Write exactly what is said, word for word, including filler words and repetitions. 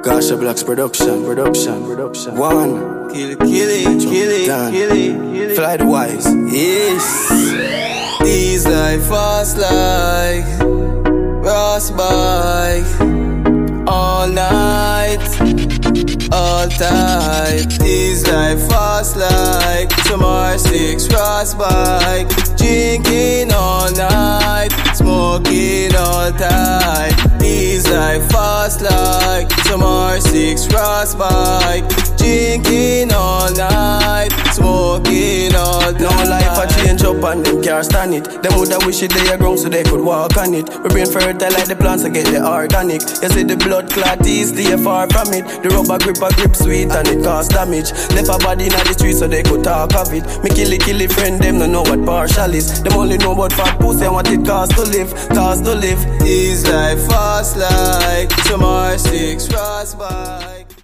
Gasha Blacks production, production, production. One, Kill it, kill it, kill it, done. kill it, kill it. Fly the wise. Yes. These life fast like Ross bike. All night, all tight. These life fast like some R six Ross bike. Drinking all night, smoking all tight. These life fast like some R six Ross bike. Drinking all night, smoking all tight. No life a change up and them can't stand it. Them woulda wish it they a ground so they could walk on it. We brain fertile like the plants to get the organic. You see the blood clot is stay far from it. The rubber grip a grip sweet and it cause damage. Left a body in the street so they could talk of it. Me kill it, kill it friend, them no know what partial is. Them only know about fat pussy and what it costs to live, costs to live. These life fast like some R six Ross bike.